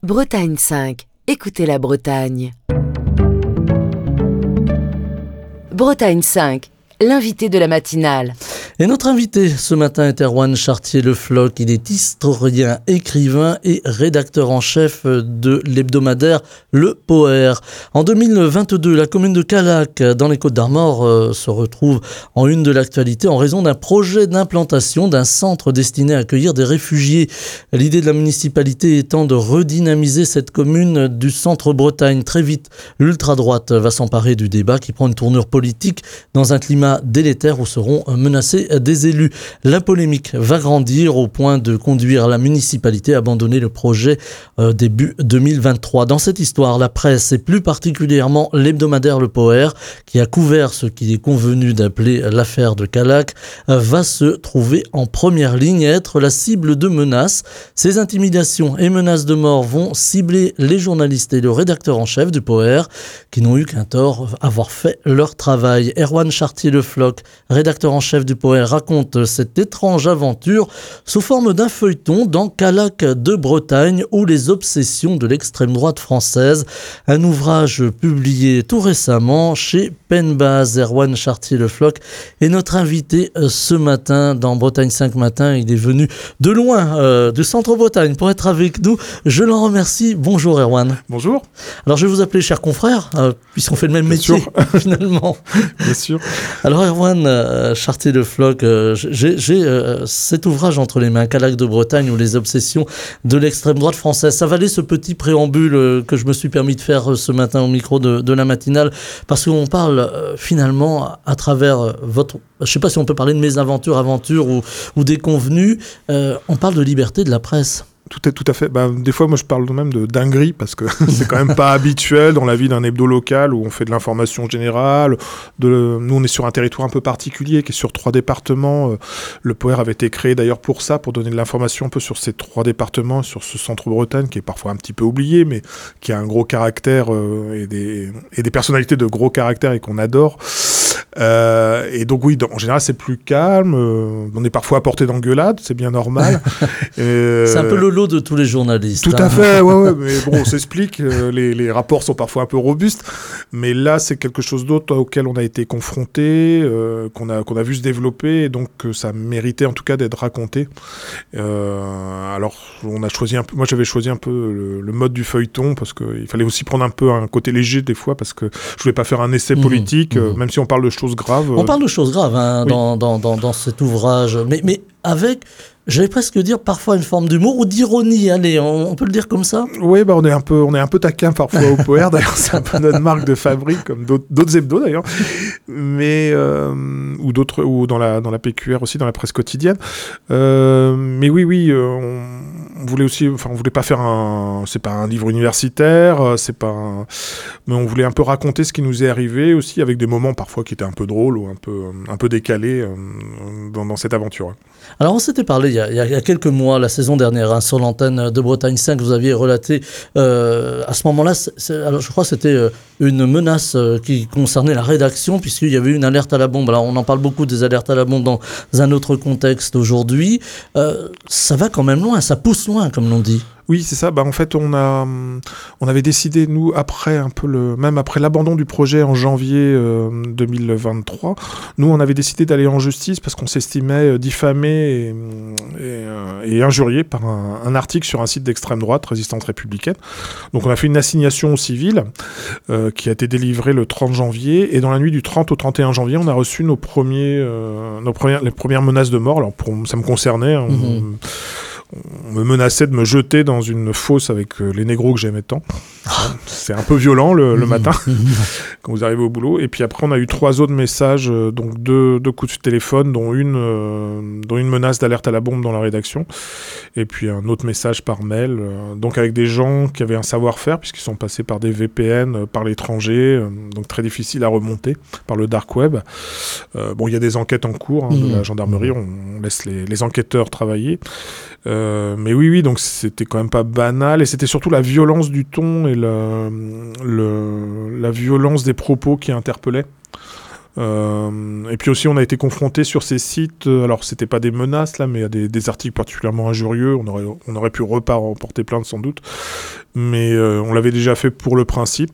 Bretagne 5. Écoutez la Bretagne. Bretagne 5, l'invité de la matinale. Et notre invité ce matin est Erwan Chartier-Le Floch. Il est historien, écrivain et rédacteur en chef de l'hebdomadaire Le Poer. En 2022, la commune de Callac, dans les Côtes-d'Armor, se retrouve en une de l'actualité en raison d'un projet d'implantation d'un centre destiné à accueillir des réfugiés. L'idée de la municipalité étant de redynamiser cette commune du centre-Bretagne. Très vite, l'ultra-droite va s'emparer du débat qui prend une tournure politique dans un climat délétère où seront menacés des élus. La polémique va grandir au point de conduire la municipalité à abandonner le projet début 2023. Dans cette histoire, la presse et plus particulièrement l'hebdomadaire Le Poer, qui a couvert ce qu'il est convenu d'appeler l'affaire de Callac, va se trouver en première ligne et être la cible de menaces. Ces intimidations et menaces de mort vont cibler les journalistes et le rédacteur en chef du Poer, qui n'ont eu qu'un tort, avoir fait leur travail. Erwan Chartier-Le Floch, rédacteur en chef du Poer, raconte cette étrange aventure sous forme d'un feuilleton dans Callac de Bretagne ou les obsessions de l'extrême droite française. Un ouvrage publié tout récemment chez Penbase. Erwan Chartier-Le Floch est notre invité ce matin dans Bretagne 5 matin. Il est venu de loin, du centre-Bretagne, pour être avec nous. Je l'en remercie. Bonjour Erwan. Bonjour. Alors je vais vous appeler cher confrère, puisqu'on fait le même métier finalement. Bien sûr. Alors Erwan Chartier-Le Floch, j'ai cet ouvrage entre les mains, Callac de Bretagne ou les obsessions de l'extrême droite française. Ça valait ce petit préambule que je me suis permis de faire ce matin au micro de la matinale, parce qu'on parle finalement à travers votre... Je ne sais pas si on peut parler de mésaventures, aventures ou des convenus. On parle de liberté de la presse. Tout à fait. Des fois, moi, je parle même de dinguerie parce que c'est quand même pas habituel dans la vie d'un hebdo local où on fait de l'information générale. Nous, on est sur un territoire un peu particulier qui est sur 3 départements. Le Poer avait été créé d'ailleurs pour ça, pour donner de l'information un peu sur ces 3 départements, sur ce centre-Bretagne qui est parfois un petit peu oublié, mais qui a un gros caractère et des personnalités de gros caractère et qu'on adore. Et donc oui, en général c'est plus calme, on est parfois à portée d'engueulade, c'est bien normal. C'est un peu le lot de tous les journalistes. Tout à fait, ouais, mais bon, on s'explique, les rapports sont parfois un peu robustes, mais là c'est quelque chose d'autre auquel on a été confronté, qu'on a vu se développer, et donc ça méritait en tout cas d'être raconté. Alors on a choisi un peu, moi j'avais choisi un peu le mode du feuilleton, parce qu'il fallait aussi prendre un peu un côté léger des fois, parce que je voulais pas faire un essai politique, même si on parle de choses graves. On parle de choses graves oui. dans cet ouvrage, mais avec, j'allais presque dire, parfois une forme d'humour ou d'ironie. Allez, on peut le dire comme ça. Oui, on est un peu taquin parfois au Poer. D'ailleurs, c'est un peu notre marque de fabrique, comme d'autres hebdos d'ailleurs, mais ou dans la PQR aussi, dans la presse quotidienne. Mais oui, on voulait aussi, on voulait pas faire c'est pas un livre universitaire, mais on voulait un peu raconter ce qui nous est arrivé aussi, avec des moments parfois qui étaient un peu drôles ou un peu décalés dans cette aventure. Alors on s'était parlé il y a quelques mois, la saison dernière, sur l'antenne de Bretagne 5, vous aviez relaté à ce moment-là, alors je crois que c'était une menace qui concernait la rédaction, puisqu'il y avait eu une alerte à la bombe. Alors on en parle beaucoup des alertes à la bombe dans un autre contexte aujourd'hui. Ça va quand même loin, ça pousse loin comme l'on dit. Oui, c'est ça. En fait, on avait décidé, nous, même après l'abandon du projet en janvier 2023, nous, on avait décidé d'aller en justice parce qu'on s'estimait diffamé et injurié par un article sur un site d'extrême droite, Résistance républicaine. Donc, on a fait une assignation au civil qui a été délivrée le 30 janvier. Et dans la nuit du 30 au 31 janvier, on a reçu les premières menaces de mort. Alors, ça me concernait. On me menaçait de me jeter dans une fosse avec les négros que j'aimais tant. C'est un peu violent le matin quand vous arrivez au boulot. Et puis après, on a eu 3 autres messages, donc deux coups de téléphone, dont une menace d'alerte à la bombe dans la rédaction. Et puis un autre message par mail, donc avec des gens qui avaient un savoir-faire, puisqu'ils sont passés par des VPN, par l'étranger, donc très difficile à remonter, par le dark web. Il y a des enquêtes en cours de la gendarmerie, on laisse les enquêteurs travailler. Mais oui, donc c'était quand même pas banal, et c'était surtout la violence du ton et la violence des propos qui interpellaient. Et puis aussi, on a été confronté sur ces sites, alors c'était pas des menaces là, mais à des articles particulièrement injurieux. On aurait pu reporter plainte sans doute, mais on l'avait déjà fait pour le principe.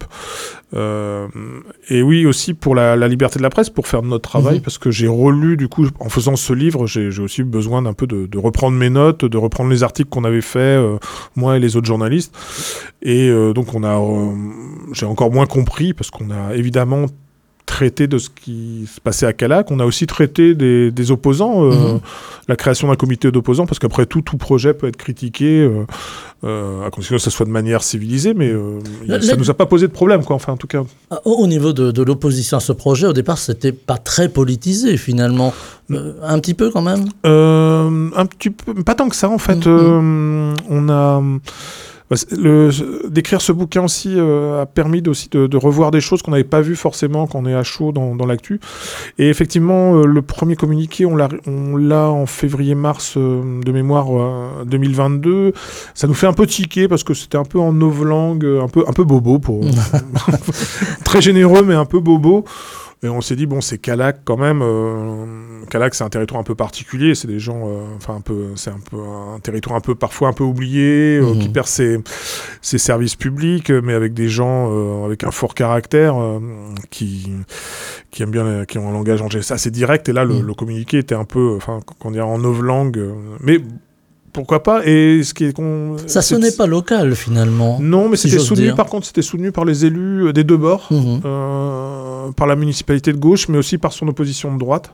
Et oui, aussi pour la liberté de la presse, pour faire notre travail, parce que j'ai relu, du coup, en faisant ce livre, j'ai aussi besoin d'un peu de reprendre mes notes, de reprendre les articles qu'on avait faits, moi et les autres journalistes. Et donc j'ai encore moins compris, parce qu'on a évidemment traité de ce qui se passait à Calac. On a aussi traité des opposants, la création d'un comité d'opposants, parce qu'après tout projet peut être critiqué, à condition que ça soit de manière civilisée, mais ça nous a pas posé de problème, quoi, enfin, en tout cas. Au niveau de l'opposition à ce projet, au départ, c'était pas très politisé, finalement. Un petit peu, quand même un petit peu, pas tant que ça, en fait. On a... d'écrire ce bouquin aussi a permis aussi de revoir des choses qu'on n'avait pas vues forcément quand on est à chaud dans l'actu. Et effectivement, le premier communiqué, on l'a en février-mars de mémoire 2022. Ça nous fait un peu tiquer parce que c'était un peu en novlangue, un peu bobo, très généreux mais un peu bobo. Et on s'est dit, bon, c'est Calac quand même. Calac, c'est un territoire un peu particulier. C'est des gens, c'est un peu un territoire parfois un peu oublié, qui perd ses services publics, mais avec des gens avec un fort caractère, qui aiment bien, qui ont un langage assez direct. Et là, le communiqué était un peu, qu'on dirait en novlangue, mais pourquoi pas. Et ça sonnait pas local, finalement. Non, mais c'était soutenu, par contre, c'était soutenu par les élus des deux bords, par la municipalité de gauche, mais aussi par son opposition de droite.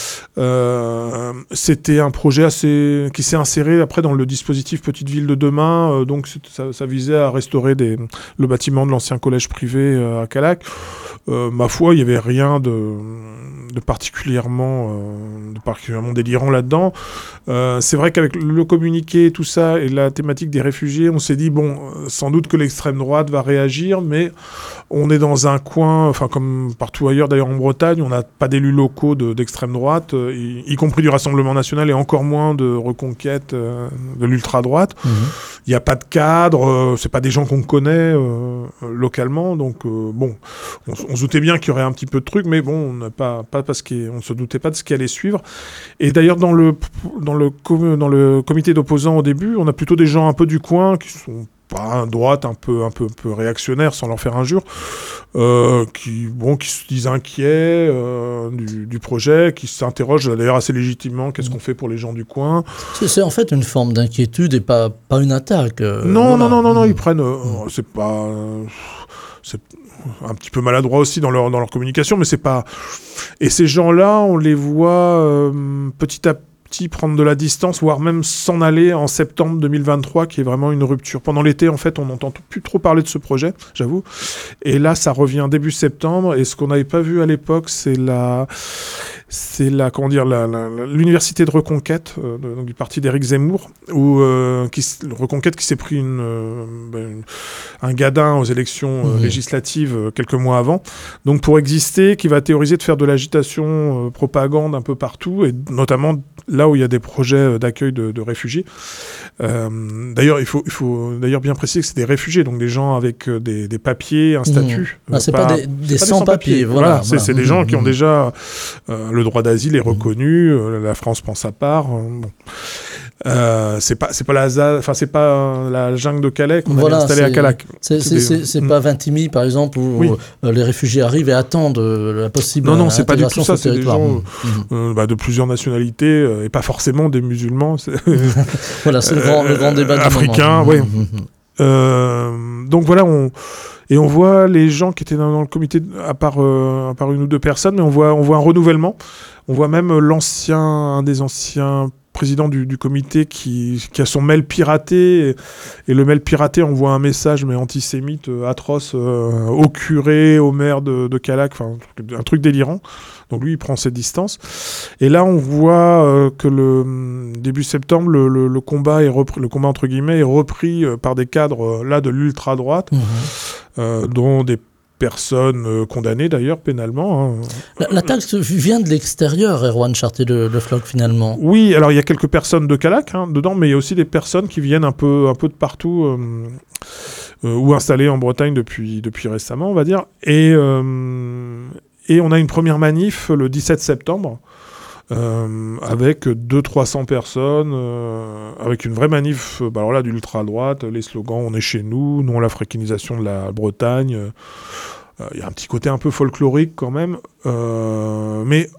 C'était un projet qui s'est inséré après dans le dispositif Petite Ville de demain. Donc ça visait à restaurer le bâtiment de l'ancien collège privé à Calac. Ma foi, il n'y avait rien de particulièrement délirant là-dedans. C'est vrai qu'avec le communiqué et tout ça et la thématique des réfugiés, on s'est dit, bon, sans doute que l'extrême droite va réagir, mais on est dans un coin, comme partout ailleurs d'ailleurs en Bretagne, on n'a pas d'élus locaux d'extrême droite, y compris du Rassemblement National et encore moins de Reconquête de l'ultra-droite. Il n'y a pas de cadre, c'est pas des gens qu'on connaît localement, donc bon, on se doutait bien qu'il y aurait un petit peu de trucs, mais bon, on se doutait pas de ce qui allait suivre. Et d'ailleurs, dans le comité d'opposants au début, on a plutôt des gens un peu du coin qui sont pas à droite, un peu réactionnaires, sans leur faire injure, qui se disent inquiets du projet, qui s'interrogent d'ailleurs assez légitimement, qu'est-ce qu'on fait pour les gens du coin. C'est en fait une forme d'inquiétude et pas une attaque. Non, ils prennent... c'est pas... c'est un petit peu maladroit aussi dans leur communication, mais c'est pas... Et ces gens-là, on les voit petit à petit prendre de la distance, voire même s'en aller en septembre 2023, qui est vraiment une rupture. Pendant l'été, en fait, on n'entend plus trop parler de ce projet, j'avoue. Et là, ça revient début septembre, et ce qu'on n'avait pas vu à l'époque, c'est l'université de Reconquête, donc du parti d'Éric Zemmour, où Reconquête qui s'est pris un gadin aux élections législatives quelques mois avant, donc pour exister, qui va théoriser de faire de l'agitation propagande un peu partout, et notamment là où il y a des projets d'accueil de réfugiés. D'ailleurs, il faut d'ailleurs bien préciser que c'est des réfugiés, donc des gens avec des papiers, un statut. C'est pas des sans-papiers. Voilà. C'est des gens qui ont déjà le droit d'asile est reconnu, la France prend sa part. Bon. C'est pas la jungle de Calais qu'on a installée à Calac. C'est pas Vintimille par exemple où les réfugiés arrivent et attendent la possible non, c'est pas du tout ça. C'est des territoire. gens de plusieurs nationalités et pas forcément des musulmans. Voilà, c'est le grand débat du africain. moment. Oui. Donc voilà, on voit les gens qui étaient dans le comité, à part une ou deux personnes, mais on voit un renouvellement. On voit même un des anciens président du comité qui a son mail piraté, et le mail piraté envoie un message mais antisémite atroce au curé, au maire de Calac, un truc délirant. Donc lui il prend ses distances, et là on voit que le début septembre le combat est repris, le combat entre guillemets est repris par des cadres là de l'ultra droite, dont des personnes condamnées d'ailleurs pénalement. L'attaque vient de l'extérieur, Erwan Chartier-Le Floch, finalement. Oui, alors il y a quelques personnes de Calac dedans, mais il y a aussi des personnes qui viennent un peu de partout, ou installées en Bretagne depuis récemment, on va dire. Et on a une première manif le 17 septembre. Avec 200-300 personnes, avec une vraie manif alors là, d'ultra-droite, les slogans « On est chez nous »,« Non à la fréquinisation de la Bretagne ». Il y a un petit côté un peu folklorique quand même, mais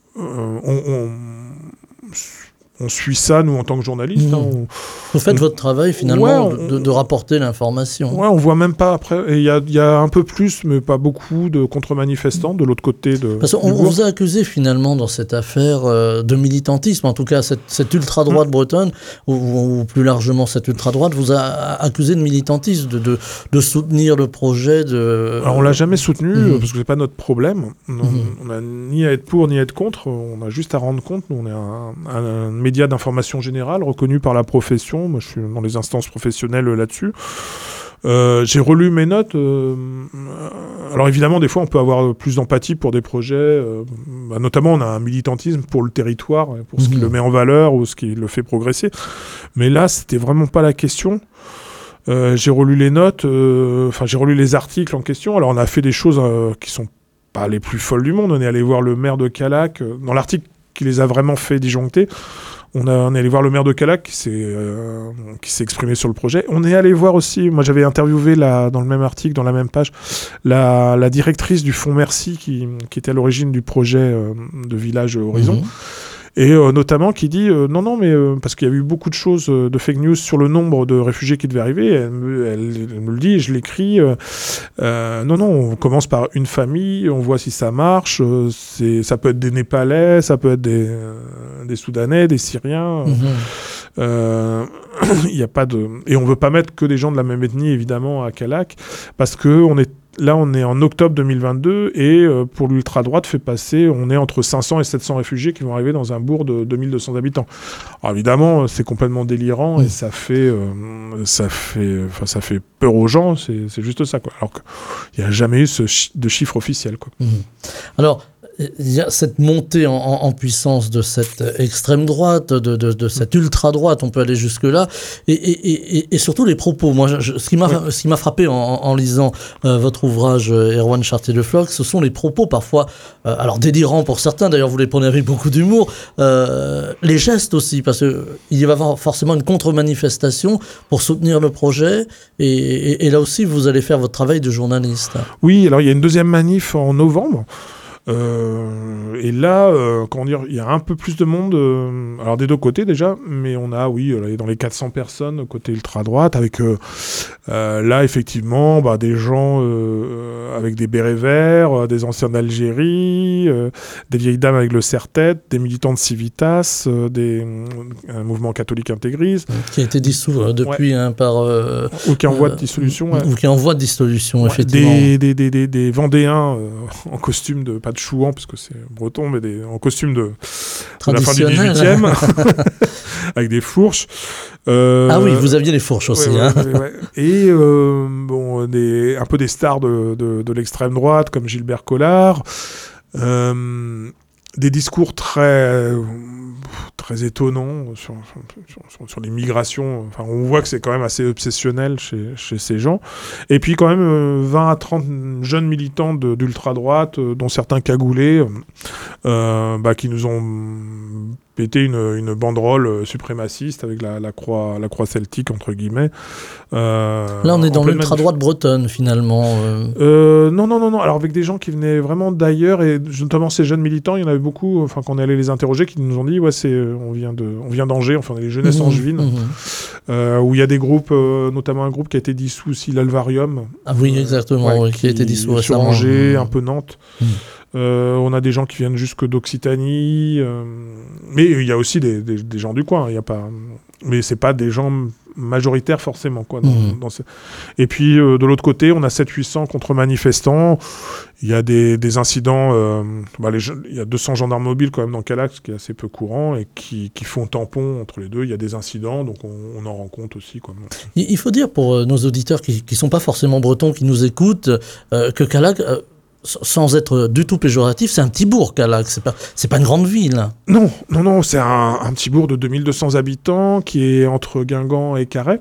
on suit ça, nous, en tant que journalistes. Vous faites votre travail, finalement, de rapporter l'information. Ouais, on voit même pas après. Et il y a un peu plus, mais pas beaucoup, de contre-manifestants de l'autre côté de... Parce qu'on vous a accusé, finalement, dans cette affaire de militantisme. En tout cas, cette ultra-droite bretonne, ou plus largement cette ultra-droite, vous a accusé de militantisme, de soutenir le projet de... Alors, on l'a jamais soutenu, parce que c'est pas notre problème. On a ni à être pour, ni à être contre. On a juste à rendre compte. Nous, on est un média d'information générale, reconnu par la profession. Moi, je suis dans les instances professionnelles là-dessus. J'ai relu mes notes. Alors évidemment, des fois, on peut avoir plus d'empathie pour des projets. Notamment, on a un militantisme pour le territoire, pour ce qui le met en valeur ou ce qui le fait progresser. Mais là, c'était vraiment pas la question. J'ai relu les notes, j'ai relu les articles en question. Alors, on a fait des choses qui sont pas les plus folles du monde. On est allé voir le maire de Callac. Dans l'article qui les a vraiment fait disjoncter, on est allé voir le maire de Callac qui s'est exprimé sur le projet. On est allé voir aussi, moi j'avais interviewé dans le même article, dans la même page, la directrice du fonds Merci qui était à l'origine du projet de Village Horizon. Et notamment qui dit non, mais parce qu'il y a eu beaucoup de choses de fake news sur le nombre de réfugiés qui devaient arriver. Elle me le dit, et je l'écris. Non, on commence par une famille, on voit si ça marche. Ça peut être des Népalais, ça peut être des Soudanais, des Syriens. Y a pas de... Et on veut pas mettre que des gens de la même ethnie, évidemment, à Callac, parce que on est en octobre 2022 et pour l'ultra-droite on est entre 500 et 700 réfugiés qui vont arriver dans un bourg de 2200 habitants. Alors évidemment, c'est complètement délirant et ça fait peur aux gens, c'est juste ça, quoi. Alors qu'il n'y a jamais eu de chiffre officiel, quoi. Alors, il y a cette montée en puissance de cette extrême droite, de cette ultra droite, on peut aller jusque là, et surtout les propos. Moi, ce qui m'a frappé en lisant votre ouvrage Erwan Chartier-Le Floch, ce sont les propos parfois, alors délirants pour certains. D'ailleurs, vous les prenez avec beaucoup d'humour. Les gestes aussi, parce que il va y avoir forcément une contre-manifestation pour soutenir le projet, et là aussi, vous allez faire votre travail de journaliste. Oui, alors il y a une deuxième manif en novembre. Et là, il y a un peu plus de monde, alors des deux côtés déjà, mais on a, dans les 400 personnes côté ultra-droite, avec là, effectivement, des gens avec des bérets verts, des anciens d'Algérie, des vieilles dames avec le serre-tête, des militants de Civitas, un mouvement catholique intégriste. Qui a été dissous depuis par... ou qui envoie de dissolution. Ou qui envoie de dissolution, effectivement. Des Vendéens en costume de... pas de chouans, parce que c'est breton, mais en costume de la fin du 18e, avec des fourches. Ah oui, vous aviez les fourches aussi. Ouais. Et un peu des stars de l'extrême droite, comme Gilbert Collard. Des discours très étonnants sur les migrations. Enfin, on voit que c'est quand même assez obsessionnel chez ces gens. Et puis quand même 20 à 30 jeunes militants d'ultra-droite, dont certains cagoulés, qui nous ont pété une banderole suprémaciste avec la croix celtique, entre guillemets. Là, on est dans l'ultra-droite bretonne, finalement. Non. Alors, avec des gens qui venaient vraiment d'ailleurs, et notamment ces jeunes militants, il y en avait beaucoup, quand on est allé les interroger, qui nous ont dit, on vient d'Angers, on est les jeunesses angevines, où il y a des groupes, notamment un groupe qui a été dissous aussi, l'Alvarium. Ah oui, exactement, qui a été dissous récemment. Sur Angers, un peu Nantes. On a des gens qui viennent jusque d'Occitanie, mais il y a aussi des gens du coin. Mais c'est pas des gens majoritaires forcément, quoi. Et puis de l'autre côté, on a 700-800 contre-manifestants. Il y a des incidents. Il y a 200 gendarmes mobiles quand même dans Callac, ce qui est assez peu courant, et qui font tampon entre les deux. Il y a des incidents, donc on en rend compte aussi, quoi. Il faut dire pour nos auditeurs qui sont pas forcément bretons, qui nous écoutent, que Callac, sans être du tout péjoratif, c'est un petit bourg, Callac, c'est pas une grande ville. Non, c'est un petit bourg de 2200 habitants qui est entre Guingamp et Carhaix.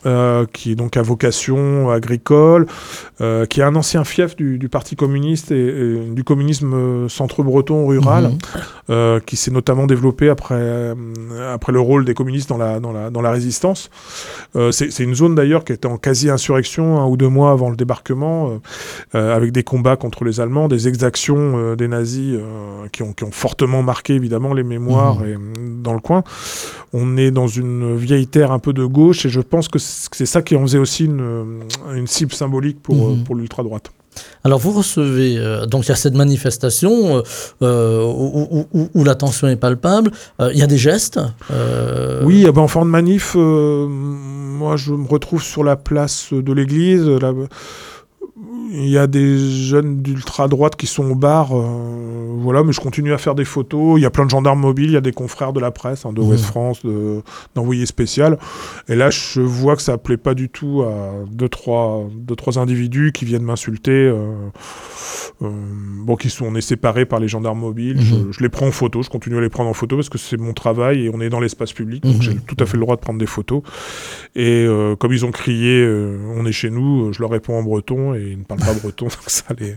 qui est donc à vocation agricole, qui est un ancien fief du Parti communiste et du communisme centre-breton rural, qui s'est notamment développé après le rôle des communistes dans la résistance. C'est une zone d'ailleurs qui était en quasi-insurrection 1 ou 2 mois avant le débarquement, avec des combats contre les Allemands, des exactions des nazis qui ont fortement marqué évidemment les mémoires dans le coin. On est dans une vieille terre un peu de gauche et je pense que c'est ça qui en faisait aussi une cible symbolique pour l'ultra-droite. Alors vous recevez, donc il y a cette manifestation où la tension est palpable, il y a des gestes Oui, en fin de manif, moi je me retrouve sur la place de l'église, il y a des jeunes d'ultra-droite qui sont au bar, voilà, mais je continue à faire des photos. Il y a plein de gendarmes mobiles, il y a des confrères de la presse, de Ouest France, d'envoyés spécial. Et là, je vois que ça ne plaît pas du tout à deux, trois individus qui viennent m'insulter. On est séparés par les gendarmes mobiles. Je les prends en photo, je continue à les prendre en photo parce que c'est mon travail et on est dans l'espace public, donc j'ai tout à fait le droit de prendre des photos. Et comme ils ont crié on est chez nous, je leur réponds en breton et ils ne parlent pas breton, donc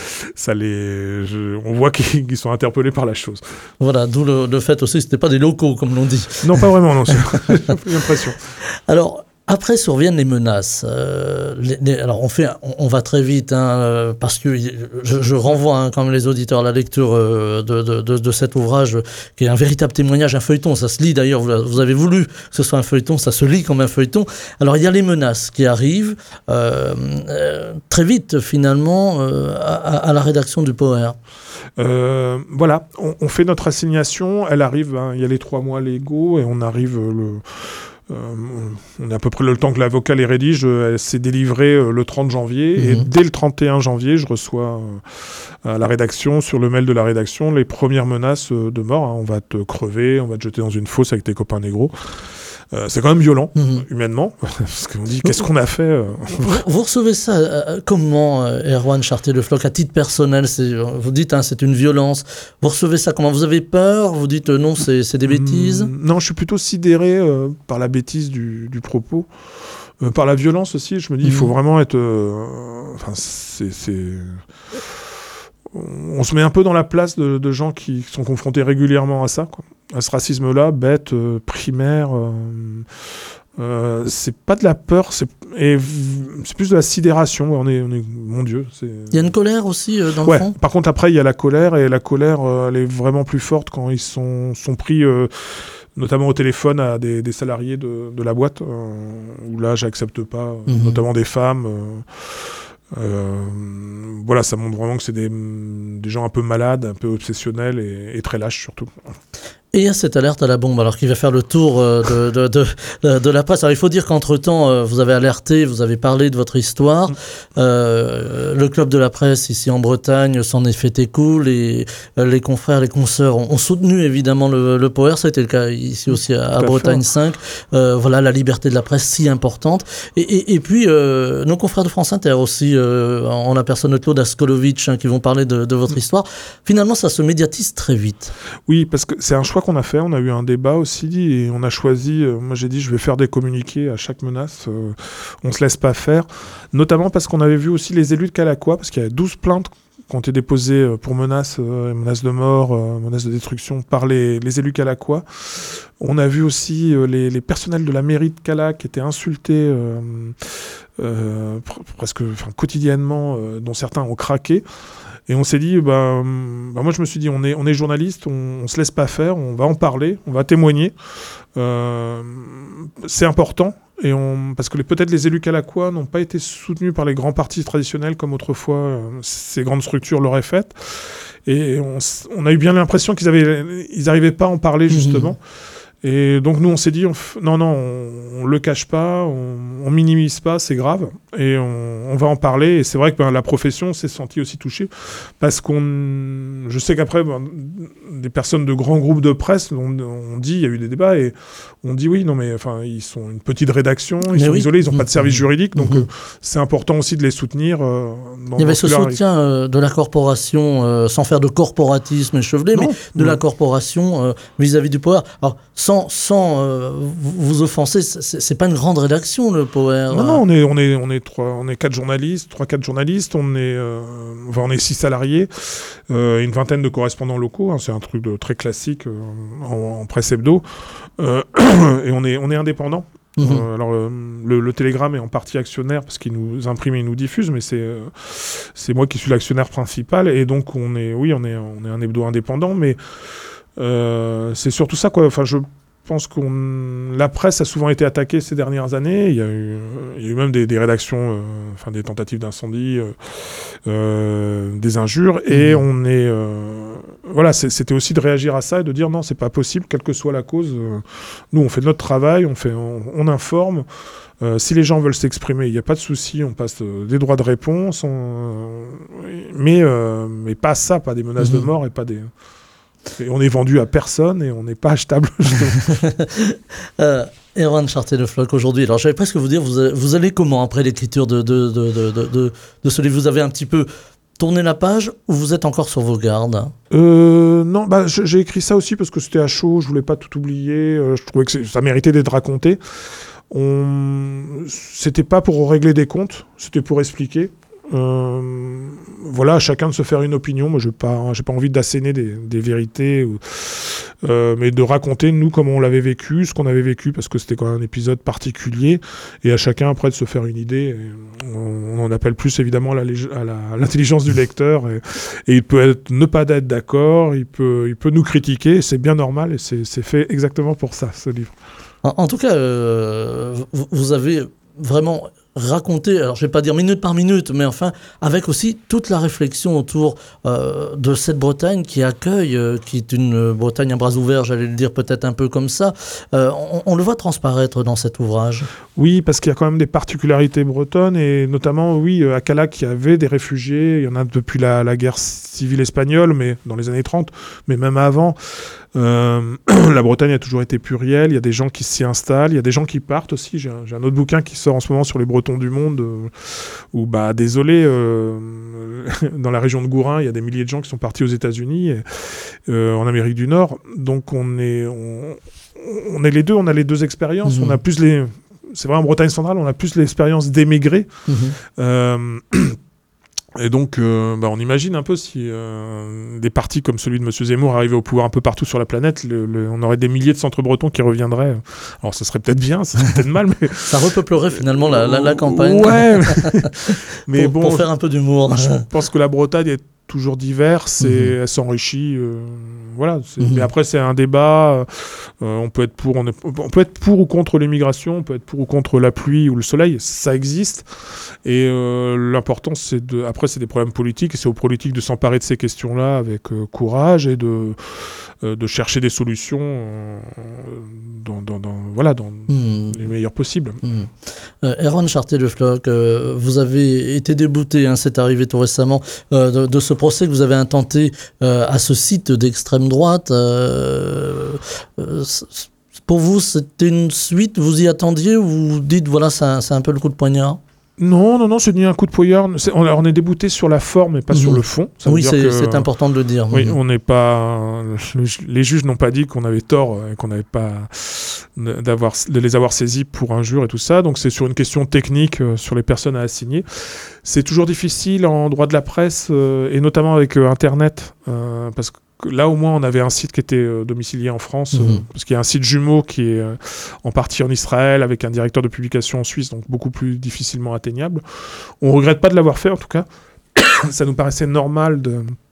on voit qu'ils sont interpellés par la chose. Voilà, d'où le fait aussi que ce n'étaient pas des locaux, comme l'on dit. Non, pas vraiment, non, j'ai l'impression. Alors, après surviennent les menaces. Alors on va très vite, parce que je renvoie quand même les auditeurs à la lecture de cet ouvrage qui est un véritable témoignage, un feuilleton. Ça se lit d'ailleurs, vous avez voulu que ce soit un feuilleton, ça se lit comme un feuilleton. Alors il y a les menaces qui arrivent très vite finalement à la rédaction du Poher. Voilà, on fait notre assignation, elle arrive, il y a les 3 mois légaux et on arrive on a à peu près le temps que l'avocat les rédige, elle s'est délivrée le 30 janvier et dès le 31 janvier, je reçois à la rédaction, sur le mail de la rédaction, les premières menaces de mort. On va te crever, on va te jeter dans une fosse avec tes copains négros. C'est quand même violent, humainement, parce qu'on dit qu'est-ce qu'on a fait Vous recevez ça comment, Erwan Chartier-Le Floch, à titre personnel? Vous dites c'est une violence. Vous recevez ça comment? Vous avez peur? Vous dites non, c'est des bêtises? Non, je suis plutôt sidéré par la bêtise du propos. Par la violence aussi, je me dis il faut vraiment être... On se met un peu dans la place de gens qui sont confrontés régulièrement à ça, quoi. À ce racisme-là, bête, primaire. C'est pas de la peur, c'est plus de la sidération. On est mon Dieu. Il y a une colère aussi dans le fond. Par contre, après, il y a la colère, et la colère, elle est vraiment plus forte quand ils sont pris... notamment au téléphone à des salariés de la boîte, où là, j'accepte pas, notamment des femmes. Voilà, ça montre vraiment que c'est des gens un peu malades, un peu obsessionnels et très lâches surtout. Et il y a cette alerte à la bombe, alors qui va faire le tour de la presse. Alors il faut dire qu'entre-temps, vous avez alerté, vous avez parlé de votre histoire. Le club de la presse ici en Bretagne s'en est fait écho. Les confrères, les consoeurs ont soutenu évidemment le Poher. Ça a été le cas ici aussi à Bretagne 5. Voilà, la liberté de la presse si importante. Et puis nos confrères de France Inter aussi, en la personne de Claude Askolovitch, qui vont parler de votre histoire. Finalement, ça se médiatise très vite. Oui, parce que c'est un choix qu'on a fait, on a eu un débat aussi et on a choisi, moi j'ai dit je vais faire des communiqués à chaque menace, on se laisse pas faire, notamment parce qu'on avait vu aussi les élus de Calacois, parce qu'il y a 12 plaintes qui ont été déposées pour menaces de mort, menaces de destruction par les élus calacois. On a vu aussi les personnels de la mairie de Calac qui étaient insultés presque quotidiennement, dont certains ont craqué. Et on s'est dit, moi je me suis dit, on est journaliste, on se laisse pas faire, on va en parler, on va témoigner. C'est important, parce que peut-être les élus calacois n'ont pas été soutenus par les grands partis traditionnels comme autrefois ces grandes structures l'auraient fait. Et on a eu bien l'impression qu'ils n'arrivaient pas à en parler justement. Et donc nous on s'est dit on le cache pas, on minimise pas, c'est grave et on va en parler. Et c'est vrai que la profession s'est sentie aussi touchée parce je sais qu'après des personnes de grands groupes de presse on dit, il y a eu des débats et on dit oui ils sont une petite rédaction, ils sont isolés, ils n'ont pas de service juridique, donc c'est important aussi de les soutenir. Il y avait ce soutien de la corporation, sans faire de corporatisme échevelé, mais de la corporation vis-à-vis du Poher. Alors sans vous offenser, c'est pas une grande rédaction, le Power. Non, on est 4 journalistes, 3-4 journalistes, on est 6 salariés, une vingtaine de correspondants locaux, hein, c'est un truc très classique en presse hebdo, et on est indépendants. Alors le Télégramme est en partie actionnaire parce qu'il nous imprime et il nous diffuse, mais c'est moi qui suis l'actionnaire principal, et donc on est un hebdo indépendant, mais c'est surtout ça, quoi. Enfin, je pense que la presse a souvent été attaquée ces dernières années. Il y a eu même des rédactions, des tentatives d'incendie, des injures, et c'était aussi de réagir à ça et de dire non, c'est pas possible, quelle que soit la cause. Nous, on fait notre travail, on informe. Si les gens veulent s'exprimer, il n'y a pas de souci, on passe des droits de réponse, mais pas ça, pas des menaces de mort et pas des. Et on est vendu à personne et on n'est pas achetable. Erwan Chartier-Le Floch, aujourd'hui, alors j'allais presque vous dire, vous allez comment après l'écriture de ce livre? Vous avez un petit peu tourné la page ou vous êtes encore sur vos gardes? Non, j'ai écrit ça aussi parce que c'était à chaud, je voulais pas tout oublier, je trouvais que ça méritait d'être raconté. C'était pas pour régler des comptes, c'était pour expliquer. Voilà, à chacun de se faire une opinion. Moi, j'ai pas envie d'asséner des vérités, mais de raconter, nous, comment on l'avait vécu, ce qu'on avait vécu, parce que c'était quand même un épisode particulier, et à chacun, après, de se faire une idée. On en appelle plus, évidemment, à l'intelligence du lecteur, et il peut ne pas être d'accord, il peut nous critiquer, c'est bien normal, et c'est fait exactement pour ça, ce livre. En tout cas, vous avez vraiment raconter, alors je ne vais pas dire minute par minute, mais enfin avec aussi toute la réflexion autour de cette Bretagne qui accueille, qui est une Bretagne à bras ouverts, j'allais le dire peut-être un peu comme ça. On le voit transparaître dans cet ouvrage. Oui, parce qu'il y a quand même des particularités bretonnes, et notamment, oui, à Calac, il y avait des réfugiés, il y en a depuis la guerre civile espagnole, mais dans les années 30, mais même avant. La Bretagne a toujours été plurielle, il y a des gens qui s'y installent, il y a des gens qui partent aussi. J'ai un autre bouquin qui sort en ce moment sur les Bretons du monde, où, désolé, dans la région de Gourin, il y a des milliers de gens qui sont partis aux États-Unis, en Amérique du Nord. Donc on est les deux, on a les deux expériences. On a plus c'est vrai, en Bretagne centrale, on a plus l'expérience d'émigrer. Et donc, on imagine un peu si des partis comme celui de M. Zemmour arrivaient au pouvoir un peu partout sur la planète, on aurait des milliers de centres bretons qui reviendraient. Alors, ça serait peut-être bien, ça serait peut-être mal, mais... Ça repeuplerait finalement la campagne. Ouais. Mais pour faire un peu d'humour. Je pense que la Bretagne est toujours diverse et elle s'enrichit. Voilà. Mais après, c'est un débat. On peut être pour ou contre l'immigration, on peut être pour ou contre la pluie ou le soleil. Ça existe. Et l'important, après, c'est des problèmes politiques, et c'est aux politiques de s'emparer de ces questions-là avec courage et de chercher des solutions dans les meilleurs possibles. Erwan Chartier-Le Floch, vous avez été débouté, c'est arrivé tout récemment, de ce procès que vous avez intenté à ce site d'extrême droite. Pour vous, c'était une suite, vous y attendiez, ou vous dites, voilà, c'est un peu le coup de poignard? Non, c'est ni un coup de poignard. On est débouté sur la forme et pas sur le fond. Ça veut dire c'est important de le dire. Oui, on n'est pas. Les juges n'ont pas dit qu'on avait tort et qu'on n'avait pas de les avoir saisis pour injure et tout ça. Donc c'est sur une question technique sur les personnes à assigner. C'est toujours difficile en droit de la presse et notamment avec Internet parce que là, au moins, on avait un site qui était domicilié en France, parce qu'il y a un site jumeau qui est en partie en Israël, avec un directeur de publication en Suisse, donc beaucoup plus difficilement atteignable. On ne regrette pas de l'avoir fait, en tout cas. Ça nous paraissait normal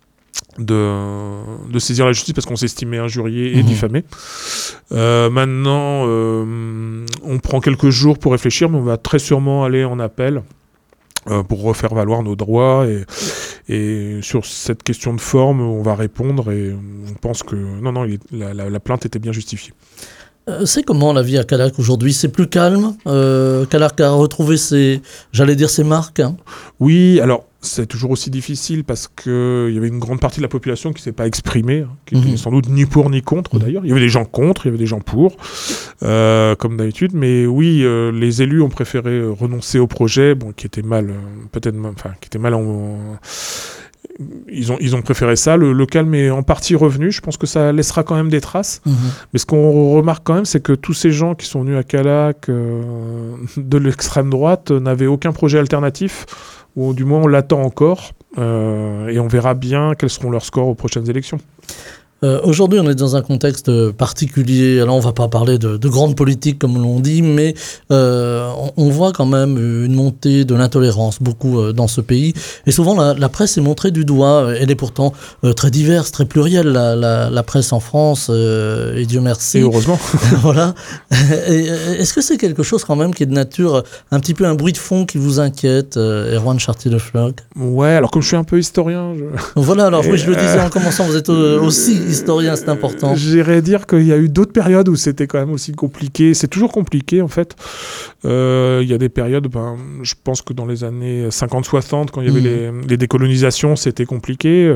de saisir la justice, parce qu'on s'estimait injurié et diffamé. Maintenant, on prend quelques jours pour réfléchir, mais on va très sûrement aller en appel pour refaire valoir nos droits, et sur cette question de forme, on va répondre, et on pense que la plainte était bien justifiée. C'est comment la vie à Calac aujourd'hui? C'est plus calme? Calac a retrouvé ses marques, hein? Oui, alors c'est toujours aussi difficile parce qu'il y avait une grande partie de la population qui ne s'est pas exprimée, qui n'était sans doute ni pour ni contre d'ailleurs. Il y avait des gens contre, il y avait des gens pour, comme d'habitude. Mais oui, les élus ont préféré renoncer au projet, qui était mal, ils ont préféré ça. Le calme est en partie revenu. Je pense que ça laissera quand même des traces. Mais ce qu'on remarque quand même, c'est que tous ces gens qui sont venus à Callac de l'extrême droite n'avaient aucun projet alternatif, ou du moins on l'attend encore. Et on verra bien quels seront leurs scores aux prochaines élections. Aujourd'hui, on est dans un contexte particulier. Alors, on ne va pas parler de grande politique, comme l'on dit, mais on voit quand même une montée de l'intolérance, beaucoup dans ce pays. Et souvent, la presse est montrée du doigt. Elle est pourtant très diverse, très plurielle, la presse en France, et Dieu merci. Et heureusement. Voilà. Est-ce que c'est quelque chose quand même qui est de nature, un petit peu un bruit de fond qui vous inquiète, Erwan Chartier-Le Floch? Ouais, alors comme je suis un peu historien... Voilà, alors oui, je le disais en commençant, vous êtes aussi historien, c'est important. J'irais dire qu'il y a eu d'autres périodes où c'était quand même aussi compliqué. C'est toujours compliqué, en fait. Il y a des périodes, je pense que dans les années 50-60, quand il y avait les décolonisations, c'était compliqué.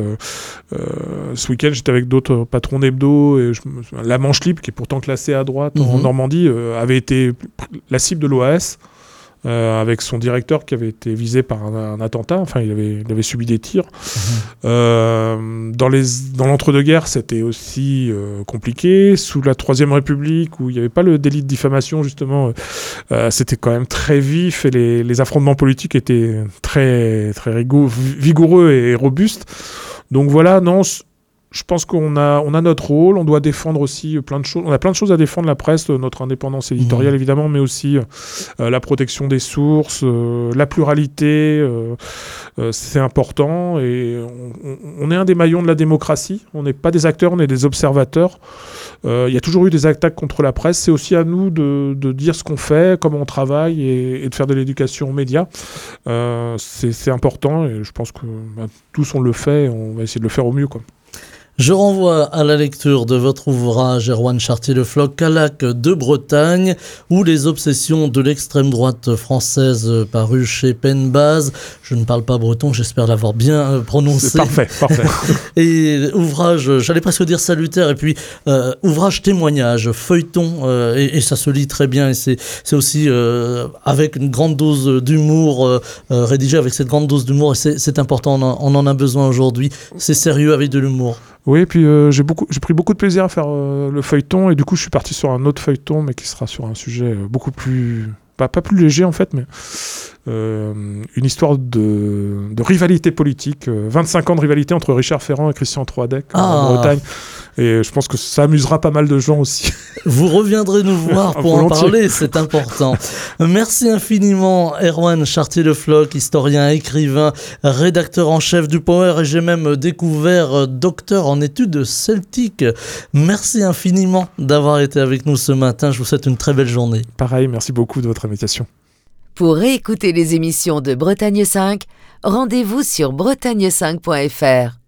Ce week-end, j'étais avec d'autres patrons d'hebdo. Et La Manche Libre, qui est pourtant classée à droite en Normandie, avait été la cible de l'OAS. Avec son directeur qui avait été visé par un attentat, enfin il avait subi des tirs. Dans l'entre-deux-guerres, c'était aussi compliqué. Sous la Troisième République, où il n'y avait pas le délit de diffamation, justement, c'était quand même très vif, et les affrontements politiques étaient très, très vigoureux et robustes. Donc voilà, non... Je pense qu'on a notre rôle, on doit défendre aussi plein de choses. On a plein de choses à défendre, la presse, notre indépendance éditoriale évidemment, mais aussi la protection des sources, la pluralité, c'est important. Et on est un des maillons de la démocratie. On n'est pas des acteurs, on est des observateurs. Il y a toujours eu des attaques contre la presse. C'est aussi à nous de dire ce qu'on fait, comment on travaille, et de faire de l'éducation aux médias. C'est important, et je pense que tous on le fait, et on va essayer de le faire au mieux, quoi. Je renvoie à la lecture de votre ouvrage, Erwan Chartier-Le Floch, Callac de Bretagne, ou les obsessions de l'extrême droite française, paru chez Pen Base. Je ne parle pas breton, j'espère l'avoir bien prononcé. C'est parfait. Et ouvrage, j'allais presque dire salutaire, et puis ouvrage témoignage, feuilleton, et ça se lit très bien, et c'est aussi avec une grande dose d'humour, rédigé avec cette grande dose d'humour, et c'est important, on en a besoin aujourd'hui. C'est sérieux avec de l'humour. Oui, et puis j'ai pris beaucoup de plaisir à faire le feuilleton, et du coup je suis parti sur un autre feuilleton, mais qui sera sur un sujet beaucoup plus... pas plus léger en fait, mais une histoire de rivalité politique, 25 ans de rivalité entre Richard Ferrand et Christian Troadec en Bretagne. Et je pense que ça amusera pas mal de gens aussi. Vous reviendrez nous voir pour en parler, c'est important. Merci infiniment Erwan Chartier-Le Floch, historien, écrivain, rédacteur en chef du Power, et j'ai même découvert docteur en études celtiques. Merci infiniment d'avoir été avec nous ce matin, je vous souhaite une très belle journée. Pareil, merci beaucoup de votre invitation. Pour réécouter les émissions de Bretagne 5, rendez-vous sur bretagne5.fr.